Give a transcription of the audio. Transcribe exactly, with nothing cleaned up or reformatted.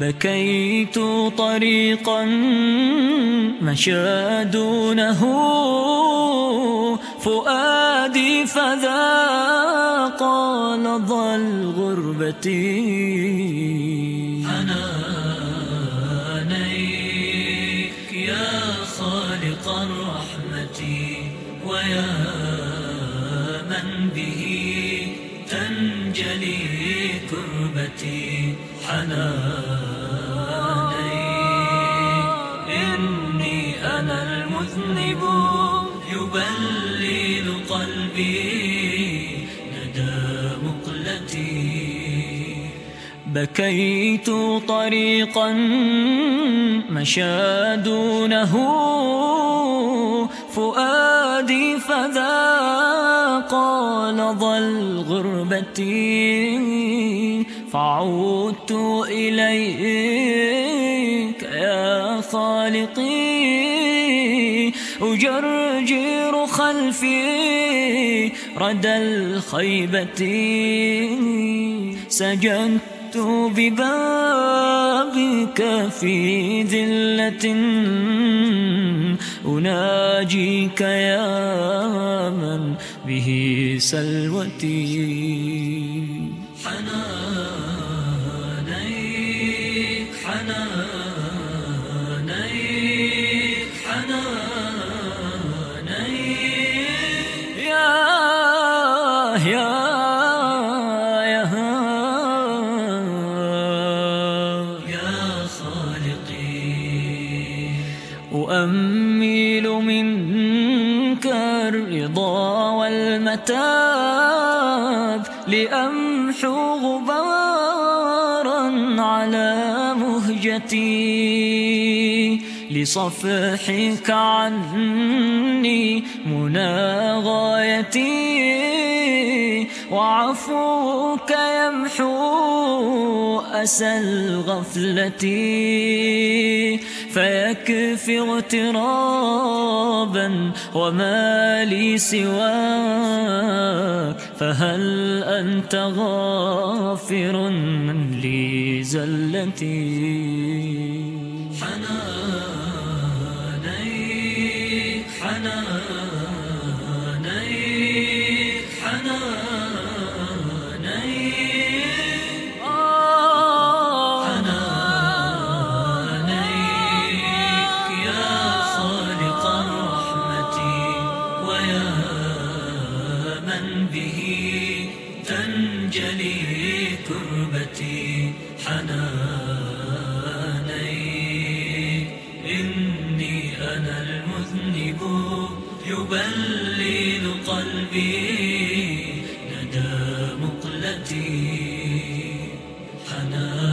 بكيت طريقا مشى دونه فؤادي فذاق لظى الغربة. حنانيك يا خالق الرحمة ويا من به تنجلي كربتي. حنانيك إني أنا المذنب يبلل قلبي ندى مقلتي. بكيت طريقا مشى دونه فؤادي فذاق لظى الغربة. فعودت إليك يا خالقي أجرجر خلفي ردى الخيبة. سجدت ببابك في ذلة أناجيك يا من به سلوتي. حنانيك حنانيك حنانيك يا يا يا يا خالقي. أؤمل منك الرضا والمتاب لأمحو غبارا على مهجتي. لصفحك عني منى غايتي وعفوك يمحو أسى الغفلة. فيكفي اغترابا وما لي سواك فهل أنت غافر لي زلتي. حنانيك حنانيك حنانيك آه حنانيك يا خالق الرحمة ويا من به تنجلي كربتي. حنانيك إني أنا المذنب يبلل قلبي ندى مقلتي. حنانيك